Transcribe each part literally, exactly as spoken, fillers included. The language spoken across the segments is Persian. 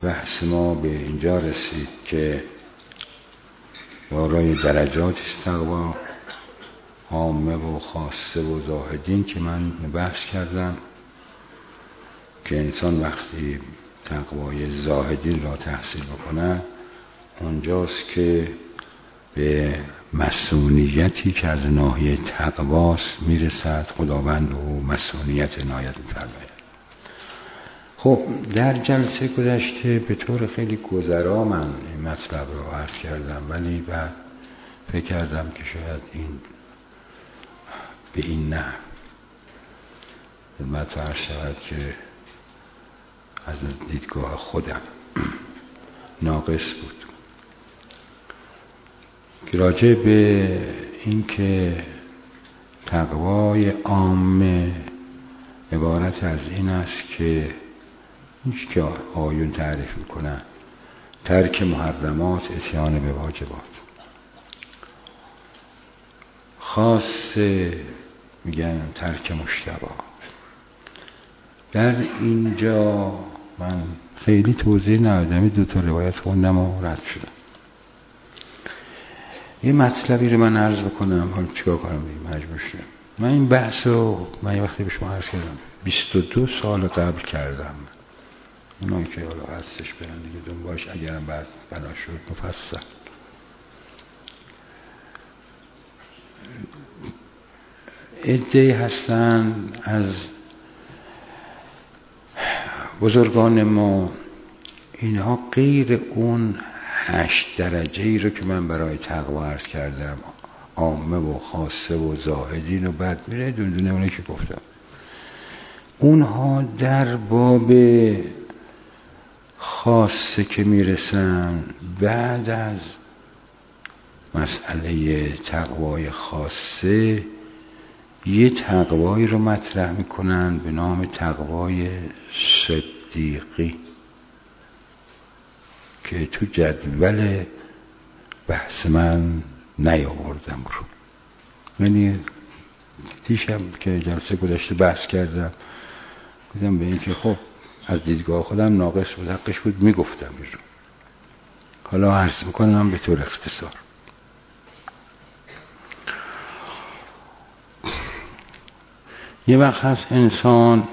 بحث ما به اینجا رسید که دارای درجات است تقوا، عامه و خاصه و زاهدین که من بحث کردم که انسان وقتی تقوای زاهدین را تحصیل بکنه اونجاست که به مسئولیتی که از ناحیه تقواست میرسد، خداوند او مسئولیت عنایت می‌فرماید. خب در جلسه گذشته به طور خیلی گذرا من این مطلب رو عرض کردم، ولی بعد فکر کردم که شاید این به این نه خدمت عرض شود که از دیدگاه خودم ناقص بود که راجع به این که تقوای عامه عبارت از این است که هیچ که آیون تعریف میکنن ترک محرمات، اتیان به واجبات. خاص میگن ترک مشتبهات. در اینجا من خیلی توضیح ندادم، دو تا روایت خوندم و رد شدم. یه مطلبی رو من عرض بکنم، حالا چیکار کنم مجبور شدم. من این بحث رو من وقتی به شما عرض کردم بیست و دو سال قبل کردم. اونایی که حالا هستش برن دیگه دنبالش، اگرم بعد بنا شد مفصل. عده‌ای هستن از بزرگان ما، اینها غیر اون هشت درجه‌ای رو که من برای تقوا عرض کردم، عامه و خاصه و زاهدین و بعد میره دون دونه اونه که گفتم، اونها در باب خاصه که میرسن بعد از مسئله تقوای خاصه یه تقوایی رو مطرح میکنن به نام تقوای صدیقی که تو جدول بحث من نیاوردم رو. یعنی دیشب که جلسه گذشته بحث کردم گفتم به این که خب از دیدگاه خودم ناقص بود، حقش بود میگفتم این رو. حالا عرض میکنم به طور اختصار. یه وقت هست انسان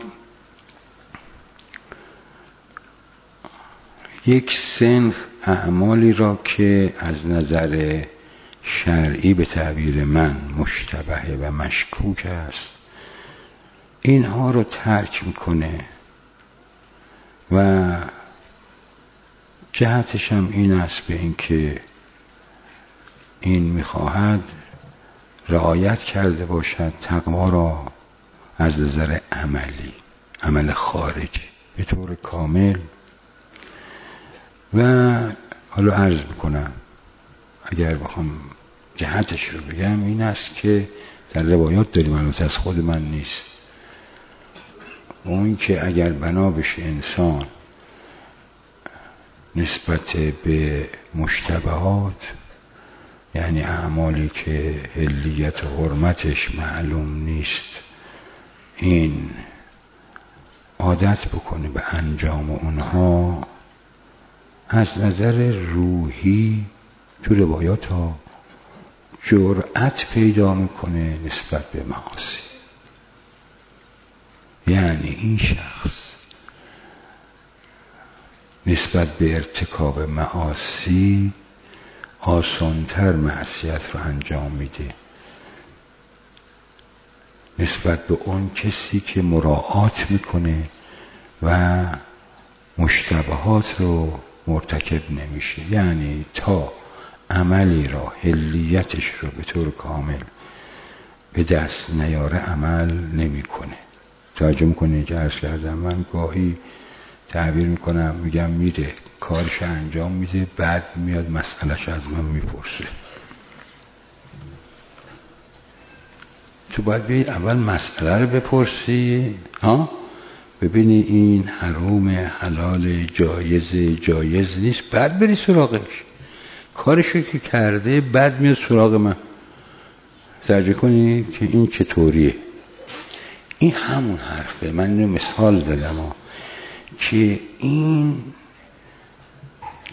یک سنخ اعمالی را که از نظر شرعی به تعبیر من مشتبه و مشکوک است اینها رو ترک میکنه و جهتش هم این است به این که این میخواهد رعایت کرده باشد تقوا را از نظر عملی، عمل خارجی به طور کامل. و حالا عرض میکنم اگر بخوام جهتش رو بگم این است که در روایات داریم، البته از خود من نیست، اون که اگر بنا بشه انسان نسبت به مشتبهات، یعنی اعمالی که حلیت و حرمتش معلوم نیست، این عادت بکنه به انجام اونها، از نظر روحی تو روایات ها جرأت پیدا میکنه نسبت به معاصی. یعنی این شخص نسبت به ارتکاب معاصی آسانتر معصیت رو انجام میده نسبت به اون کسی که مراعات میکنه و مشتبهات رو مرتکب نمیشه. یعنی تا عملی را حلیتش رو به طور کامل به دست نیاره عمل نمیکنه. توجه میکنه که عرض کردم من گاهی تعبیر میکنم میگم میره کارش انجام میده بعد میاد مسئلهش از من میپرسه. تو باید بیایی اول مسئله رو بپرسی، ها ببینی این حرام حلال جایز جایز نیست، بعد بری سراغش. کارشو که کرده بعد میاد سراغ من. توجه کنی که این چطوریه. این همون حرفه. من اینو مثال زدم ها. که این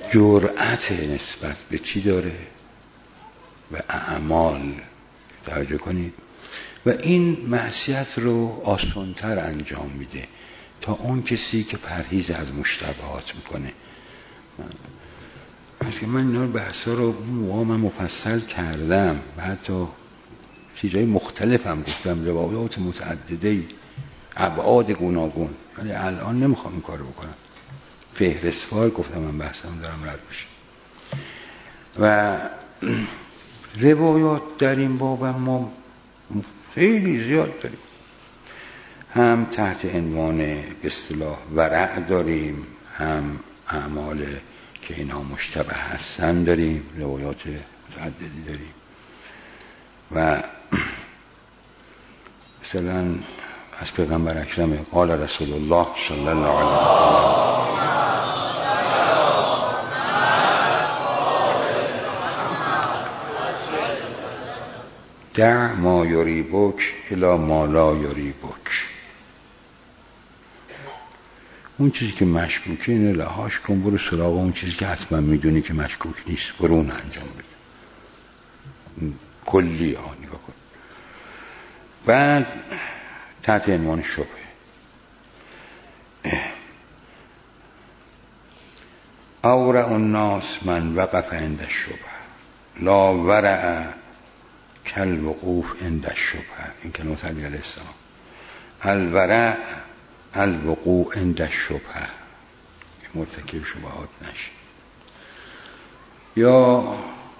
جرأت نسبت به چی داره؟ به اعمال. توجه کنید. و این معصیت رو آسان‌تر انجام میده تا اون کسی که پرهیز از مشتبهات میکنه. مثلا من اینا بحثا رو موقع من مفصل کردم و حتی چیزهای مختلف هم گفتم، روایات متعدده، ابعاد گوناگون، ولی الان نمیخوام این کارو بکنم. فهرستوار گفتم من بحثم دارم رد بشه. و روایات در این باب ما خیلی زیاد داریم. هم تحت عنوان به اصطلاح ورع داریم، هم اعمال که اینها مشتبه هستن داریم، روایات متعددی داریم. و مثلا از پیغمبر اکرم قال رسول الله صلی الله علیه وسلم دع ما یریبک الی ما لا یریبک. اون چیزی که مشکوکه اینو لحاش کن، برو سراغ اون چیزی که حتما میدونی که مشکوک نیست، برو اون انجام بده. کلی ها نگاه کن. بعد تحت عنوان شبهه، اورع الناس من وقف عند الشبهه لا ورع کالوقوف عند الشبهه. این کلمات علی علیه السلام. الورع الوقوع عند الشبهه، مرتکب شبهات نشی. یا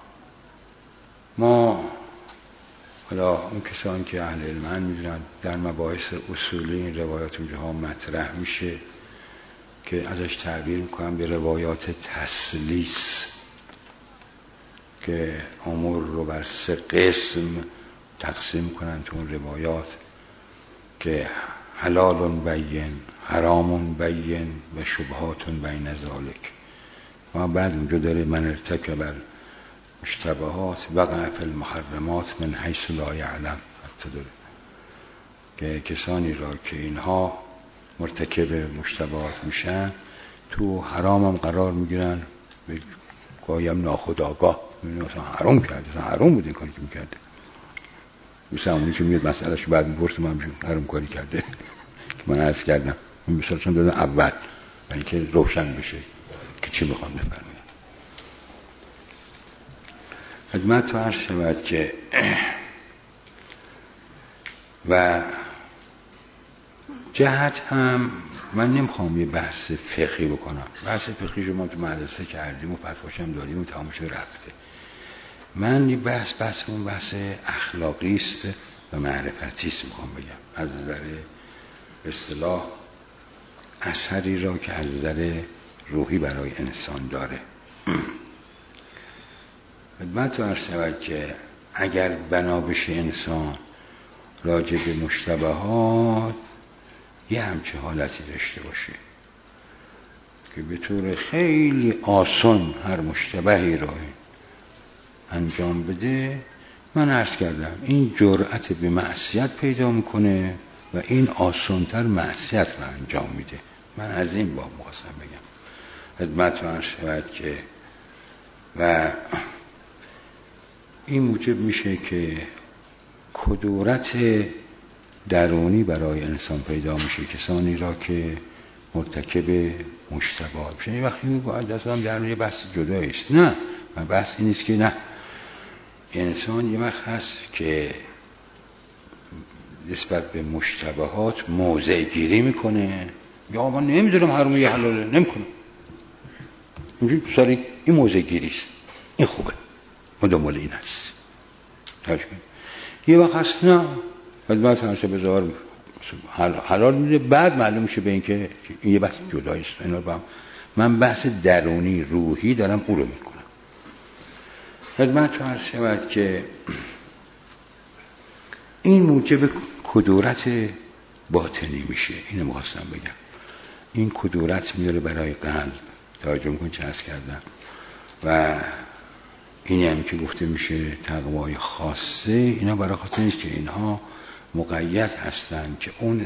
ما حالا اون کسانی که اهل علم میدونن در مباحث اصولی این روایات اونجاها مطرح میشه که ازش تعبیر میکنم به روایات تسلیس، که امور رو بر سه قسم تقسیم کنن تو اون روایات که حلال بین، حرام بین و شبهات بین ذالک. و بعد اونجا داره من ارتکب مشتبهات وقع فی المحرمات من حیث لا یعلم. حتی داره که کسانی را که اینها مرتکب مشتبهات میشن تو حرام هم قرار میگیرن، به گاهیم ناخودآگاه مثلا حرام کرده، مثلا حرام بود این کاری که میکرده. مثلا اونی که میاد مسئلهش بعد میپرسه من حرام کاری کرده که من عرض کردم، این مثالشون دادن اول و اینکه روشن بشه که چی میخوام بفرمایم. خدمت عرض شود که و جهت هم من نمیخوام یه بحث فقهی بکنم. بحث فقهی شما تو مدرسه کردیم و فتواش هم دادیم و تمام شده رفته. من یه بحث بحثمون بحث اخلاقی است و معرفتی است. میخوام بگم از نظر اصطلاح اثری را که از نظر روحی برای انسان داره. خدمت عرض شود که اگر بنا بشه انسان راجع به مشتبهات یه همچه حالتی داشته باشه که به طور خیلی آسان هر مشتبهی را انجام بده، من عرض کردم این جرأت به معصیت پیدا میکنه و این آسانتر معصیت را انجام میده. من از این باب می‌خواستم بگم خدمت عرض شود که و این موجب میشه که کدورت درونی برای انسان پیدا میشه. کسانی را که مرتکب مشتبهات میشن یه وقتی میگه دستم در یه بحث جدایی است. نه، من بحث این نیست که نه، انسان یه وقت هست که نسبت به مشتبهات موضع گیری میکنه، یا من نمیدونم حرام یه حلاله نمیکنم، اینجوری ساری این موضع گیری است، این خوبه، مدامال این هست. یه وقت هست نه، خدمت همیشه بذار حلال میده، بعد معلوم میشه به این که این یه بحث جدایی است. من بحث درونی روحی دارم او رو میکنم. خدمت هر شود که این موجب کدورت باطنی میشه. اینو میخواستم بگم. این کدورت میاره برای قلب. توجه میکن چه عرض کردم. و اینی هم که گفته میشه تقوای خاصه، اینا برای خاطر نیست که اینها مقید هستن که اون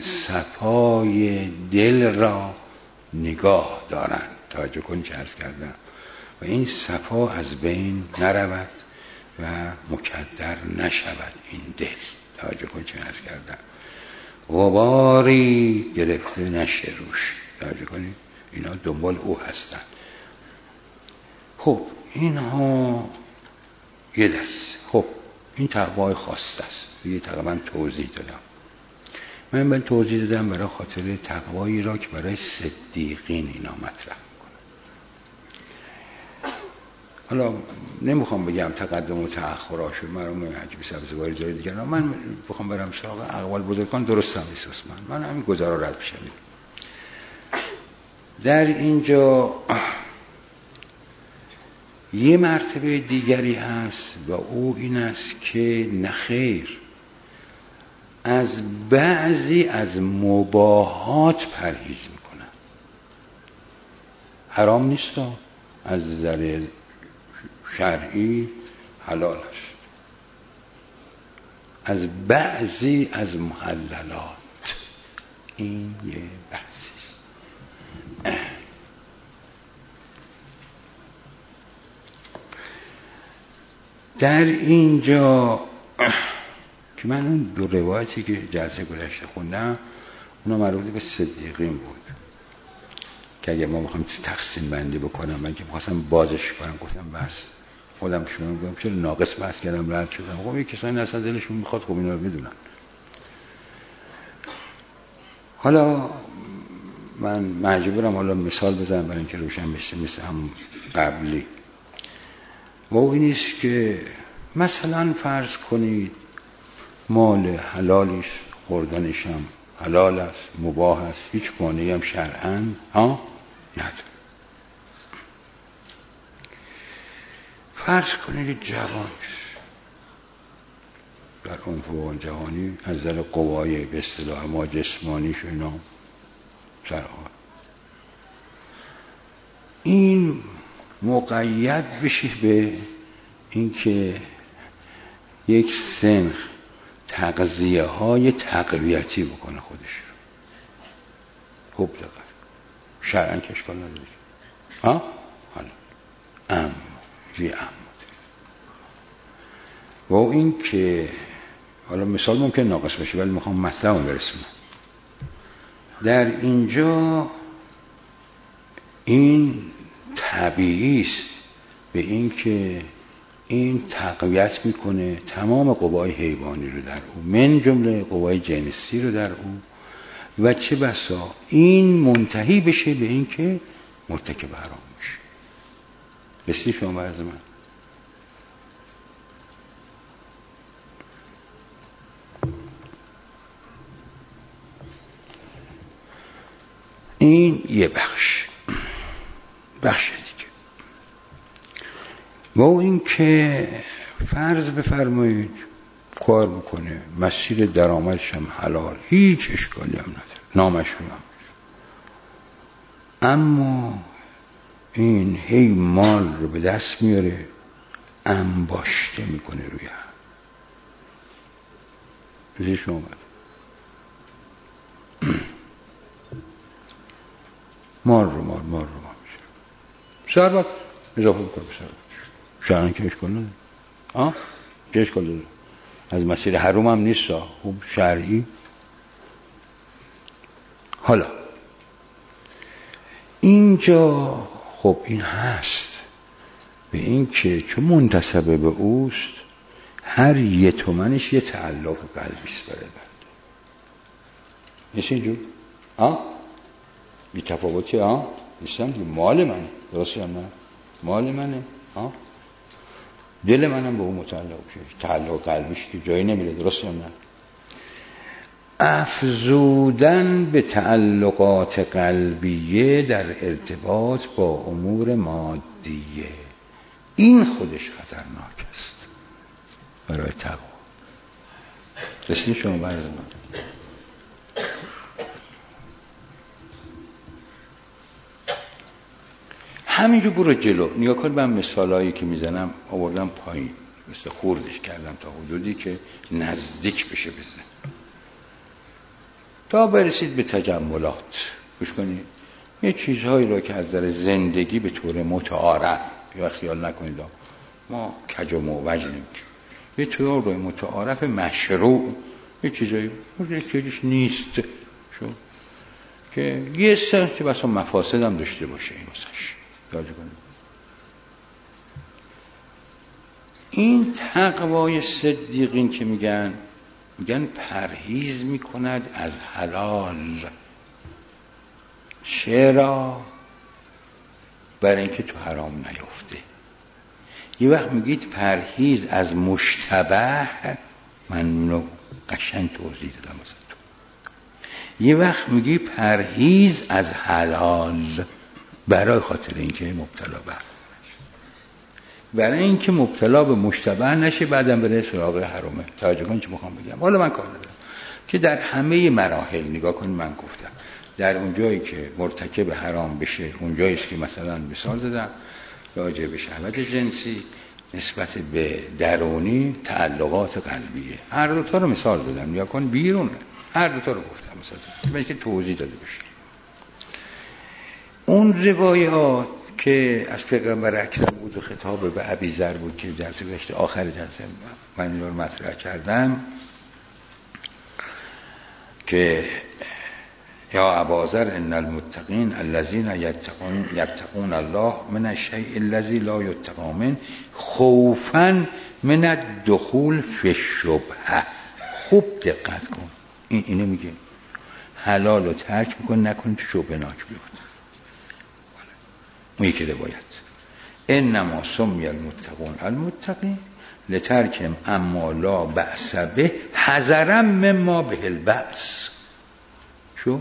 صفای دل را نگاه دارن. توجه کن چه عرض کردم. و این صفا از بین نرود و مکدر نشود. این دل توجه کنید چه عرض کردم، غباری گرفته نشه روش. توجه کنید اینا دنبال او هستن. خب اینها یه دست. خب این تقوای خاص است، یه تقریبا توضیح دادم. من به توضیح دادم برای خاطر تقوایی را که برای صدیقین اینا مطرح میکنه. حالا نمیخوام بگم تقدم و تأخراشو، مرام عجیبی سبزواری داره دیگر، من بخوام برم سراغ اقوال بزرگان درست هم نیست من من همین گذارا رد بشم. در اینجا یه مرتبه دیگری هست و او این است که نخیر، از بعضی از مباحات پرهیز میکنن. حرام نیست، از نظر شرعی حلال است. از بعضی از محللات، این یه بحثی. در اینجا که من اون دو روایتی که جلسه گذشته خوندم اونا مربوط به صدیقین بود که اگه ما بخوام تقسیم بندی بکنم، من که می‌خواستم بازش کنم گفتم بس خودم شما میگم چرا ناقص بحث کردم رد شدم. خب یه کسانی اصلا دلشون میخواد، خب اینا رو میدونن. حالا من مجبورم حالا مثال بزنم برای اینکه روشن بشه مثل هم قبلی. و او اینیست که مثلا فرض کنید مال حلالیش، خوردنش هم حلال است، مباح است، هیچ مانعی هم شرعاً ها نداره. فرض کنید جوان در عنفوان جهانی از نظر قوای به اصطلاح ما جسمانیش و اینا سرحال، این مقید بشه به اینکه یک سنخ تغذیه های تقویتی بکنه خودش رو. خوب دقت شرعاً که اشکال نداره ها حالا اما یه اما و این که حالا مثال ممکن ناقص باشه ولی میخوام مطلبو برسونم. در اینجا این طبیعی است به این که این تقویت میکنه تمام قوای حیوانی رو در او، من جمله قوای جنسی رو در او، و چه بسا این منتهی بشه به این که مرتکب حرام میشه. بسیاری شما برز من این یه بخش بخش دیگه. و این که فرض بفرمایید کار میکنه، مسیر درآمدش هم حلال، هیچ اشکالی هم نداره، نامشروع هم نیست، اما این هی مال رو به دست میاره انباشته میکنه روی هم زیش اومد مال رو مال مال رو مال میشه ثروت اضافه میکنه به ثروت. شرعاً که اشکال نداره آه چه اشکال داره؟ از مسیر حرام هم نیست، خوب شرعی. حالا اینجا خب این هست به این که چون منتسب به اوست هر یه تومنش یه تعلق قلبیست برای بنده. نیست اینجور؟ آه؟ بی تفاوتی ها؟ نیستم مال منه، درسته هم نه؟ مال منه ها؟ دل منم به اون متعلق بشه، تعلق قلبیش که جایی نمیره، درسته هم نه؟ افزودن به تعلقات قلبیه در ارتباط با امور مادیه، این خودش خطرناک است برای تقوا. رسید شما برز من همینجور برو جلو نگاه کن. من مثالایی که میزنم آوردم پایین، مثل خوردش کردم تا حدودی که نزدیک بشه بزن تا برسید به تجملات. گوش کنید، یه چیزهایی را که از نظر زندگی به طور متعارف یا خیال نکنید ما کج و موج نمیگیم، یه طور روی متعارف مشروع یه چیزایی مجرکیش نیست شو که یه سر که بسا مفاسد هم داشته باشه این واسش یاد کنید. این تقوای صدیقین که میگن میگن پرهیز میکند از حلال. چرا؟ برای اینکه تو حرام نیفته. یه وقت میگید پرهیز از مشتبه، من اینو قشنگ توضیح دادم واسه تو. یه وقت میگی پرهیز از حلال برای خاطر اینکه مبتلا به برای اینکه مبتلا به مشتبه نشه بعدم بره سراغ حرامه. توجه کن چه میخوام بگم. حالا من کار ندارم که در همه مراحل نگاه کن. من گفتم در اون جایی که مرتکب حرام بشه، اون جایی که مثلا مثال زدم راجع به شهوت جنسی نسبت به درونی تعلقات قلبیه، هر دو تا رو مثال زدم. نگاه کن بیرون هر دو تا رو گفتم مثلا برای که توضیح داده بشه. اون روایات که از پیغمبر اکرم بود و خطاب به ابیذر بود که جلسه گذشته آخر جلسه من این رو مطرح کردم که یا اباذر ان المتقین الذين يتقون يتقون الله من الشيء الذي لا يتقى منه خوفا من الدخول في الشبهه. خوب دقت کن، این اینه میگه حلال رو ترک میکن نکن تو شبهه ناک بیفت. اون یکی روایت انما سمی المتقون المتقین لترکم اما لا بأس به حذرا مما به البأس. شو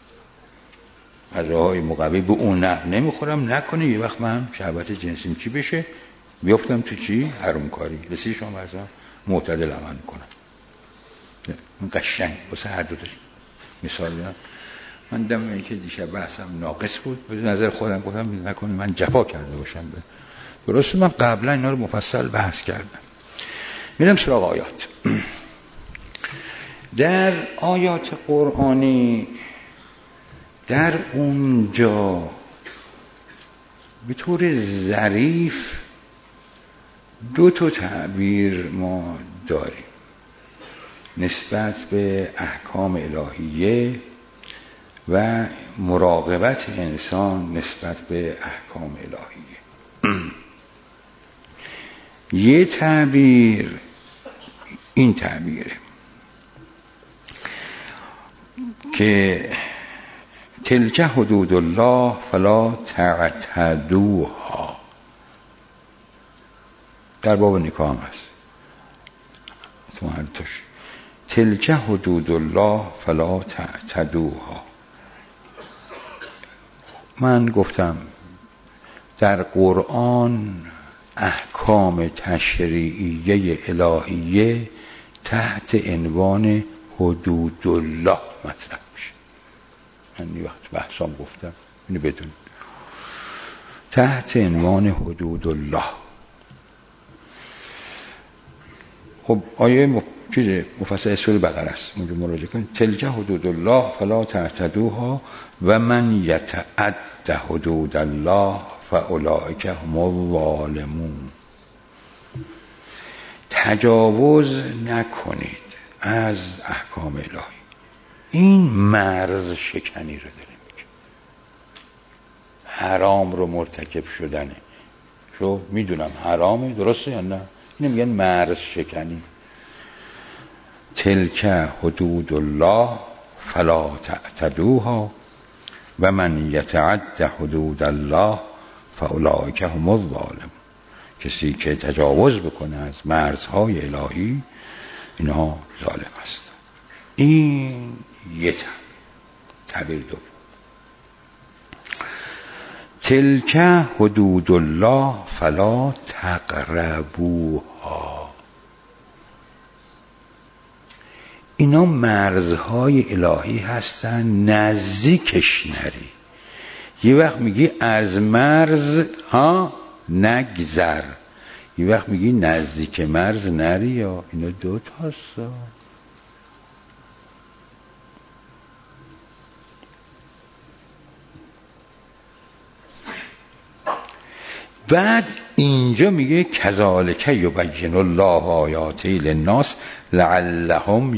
غذاهای مقوی به اون نه نمیخورم نکنه یه وقت من شهوت جنسیم چی بشه بیافتم تو چی حرام کاری. رسید شما برزم معتدل عمل کنم. من قشنگ واسه هر دو تا مثال میدم. من دم اینکه دیشب بحثم ناقص بود به نظر خودم گفتم نکنه من جفا کرده باشم. درست من قبلا اینا رو مفصل بحث کردم. میرم سراغ آیات. در آیات قرآنی در اونجا به طور ظریف دو تا تعبیر ما داریم نسبت به احکام الهیه و مراقبت انسان نسبت به احکام الهیه. یه تعبیر این تعبیره که تلک حدود الله فلا تعتدوها. در باب نکاح هم هست تو هر توش تلک حدود الله فلا تعتدوها. من گفتم در قرآن احکام تشریعیه الهیه تحت عنوان حدود الله مطرح میشه. من یه وقت بحثام گفتم اینو بدون تحت عنوان حدود الله. خب آیه م... چیزه مفصل سوره بقره است اونجا مراجعه کنید. تلک حدود الله فلا تعتدوها و من یتعد حدود الله فاولئک هم الظالمون. تجاوز نکنید از احکام الهی. این مرز شکنی رو داره میگه. حرام رو مرتکب شدنه. شو میدونم حرامه درسته یا نه؟ اینو میگن مرز شکنی. تلک حدود الله فلا تعتدوها و من یتعد حدود الله فاولئک هم الظالمون. کسی که تجاوز بکنه از مرزهای الهی اینها ظالم است. این یه تعبیر. تعبیر دو تلک حدود الله فلا تقربوها. اینا مرزهای الهی هستن نزدیکش نری. یه وقت میگی از مرز ها نگذر، یه وقت میگی نزدیک مرز نری. یا اینا دو تاست. بعد اینجا میگه کذالک یبین الله آیاته للناس لعلهم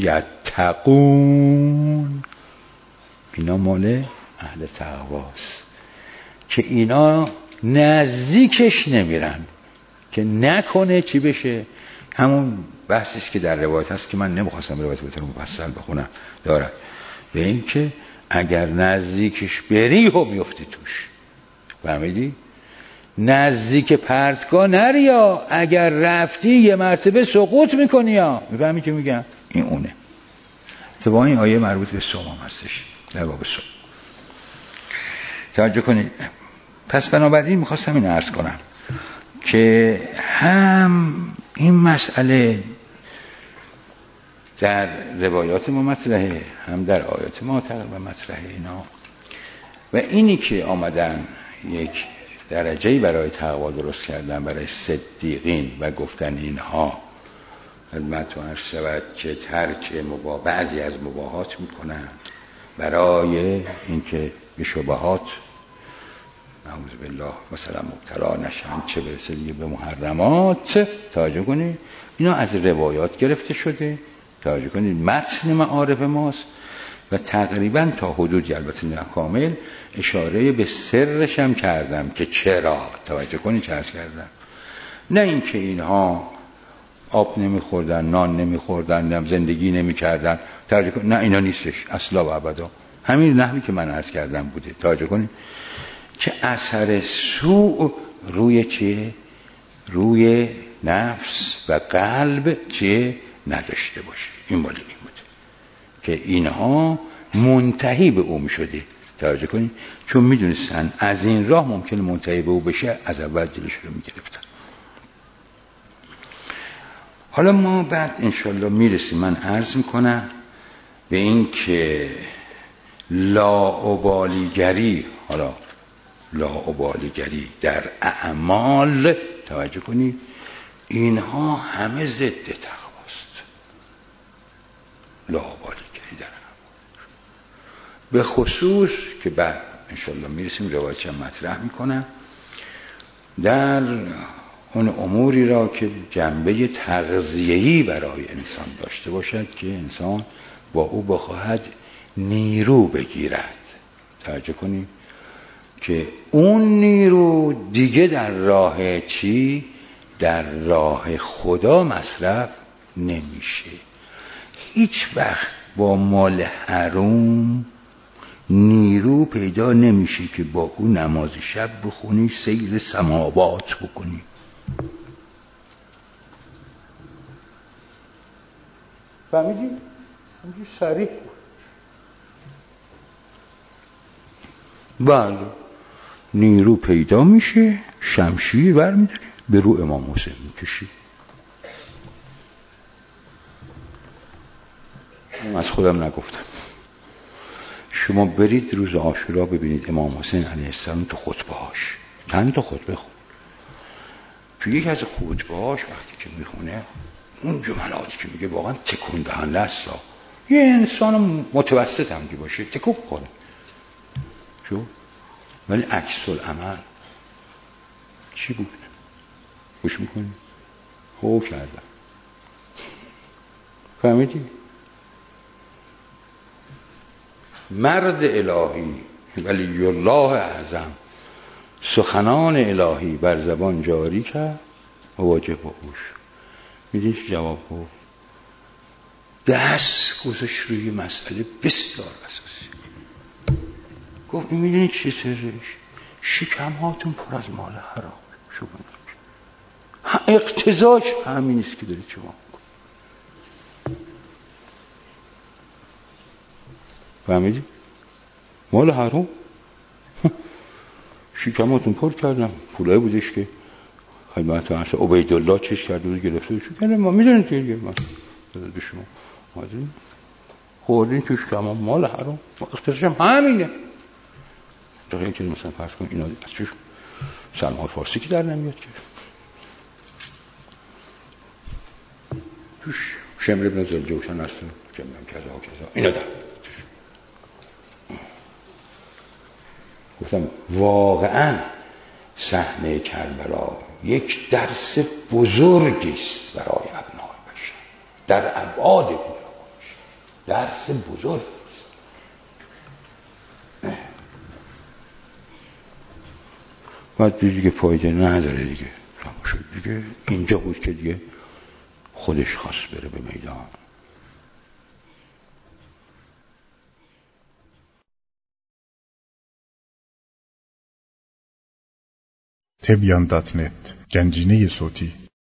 یتقون. اینا مال اهل تقواست که اینا نزدیکش نمیرن که نکنه چی بشه. همون بحثیست که در روایت هست که من نمیخواستم روایت بهتر مفصل بخونم دارد، به این که اگر نزدیکش بری و میفتی توش. فهمیدی؟ نزدیک پرتگاه نری، یا اگر رفتی یه مرتبه سقوط میکنی. یا میفهمی که میگم؟ این اونه. اتفاقا این آیه مربوط به صوم هم هستش، در باب صوم. توجه کنید. پس بنابراین میخواستم این عرض کنم که هم این مسئله در روایات ما مطرحه، هم در آیات ما تقریبا مطرحه اینا. و اینی که آمدن یک درجه‌ای برای تقوا درست کردن برای صدیقین و گفتن اینها خدمتتون عرض شود که ترک مباح، بعضی از مباحات میکنن برای اینکه به شبهات نعوذ بالله مثلا مبتلا نشن، چه برسه دیگه به محرمات. توجه کنید اینا از روایات گرفته شده. توجه کنید متن معارف ماست و تقریبا تا حدودی، البته نه کامل، اشاره به سرش هم کردم که چرا. توجه کنید چه عرض کردم. نه اینکه اینها آب نمیخوردن، نان نمیخوردن، زندگی نمیکردن. توجه کنید نه، اینا نیستش اصلا و ابدا. همین نحوی که من عرض کردم بوده. توجه کنید که اثر سوء روی چیه؟ روی نفس و قلب چیه؟ نداشته باشه. این مالی این بوده که اینها منتهی به او می شده. توجه کنید چون می دونستن از این راه ممکن منتهی به او بشه، از اول جلوش رو می گرفتن. حالا ما بعد انشالله می رسیم. من عرض می کنم به این که لاابالیگری، حالا لاابالیگری در اعمال، توجه کنید اینها همه ضد تقواست. لاابالیگری در اعمال، به خصوص که بعد انشالله میرسیم روایتش هم مطرح میکنم در اون اموری را که جنبه تغذیه‌ای برای انسان داشته باشد که انسان با او بخواهد نیرو بگیرد. توجه کنید که اون نیرو دیگه در راه چی؟ در راه خدا مصرف نمیشه. هیچ وقت با مال حرام نیرو پیدا نمیشه که با اون نماز شب بخونی، سیر سماوات بکنی. فهمیدی؟ همچنین صریح بود. بله نیرو پیدا میشه، شمشیر برمیداری به رو امام حسین میکشی. از خودم نگفتم. شما برید روز عاشورا ببینید امام حسین علیه السلام تو خطبه هاش چند تا خطبه خون. تو یکی از خطبه هاش وقتی که میخونه اون جملاتی که میگه واقعا تکون دهنده است. یه انسان متوسط هم که باشه تکون کنه شو، ولی عکس العمل چی بود؟ خوش میکنی؟ هو کردم. فهمیدی؟ مرد الهی ولی الله اعظم سخنان الهی بر زبان جاری کرد و واجب با اوش. میدونی چه جواب بود؟ دست گذاشت روی مسئله بسیار اساسی. گفت این میدونی چی سرش؟ شکم هاتون پر از مال حرام. شو بنام اقتضاش همین است که دارید شما فهمیدی؟ مال حرام شکماتون پر کردم. پولای بودش که خدمت عرض عبیدالله چیز کرده بود گرفته شو کنه. ما میدونید که من به شما مادرین خوردین که شکم مال حرام. اقتضاش هم همینه. تا اینکه مثلا فرض کن اینا از چیش سلمان فارسی که در نمیاد که توش شمر ابن زلجوشن هستن که میگم کذا و کذا اینا در گفتم واقعا صحنه کربلا یک درس بزرگی است برای ابنای بشر، در ابعاد گوناگونش درس بزرگی است. باید دیگه فایده نداره دیگه، شد دیگه. اینجا بود که دیگه خودش خواست بره به میدان. تبیان دات نت گنجینه صوتی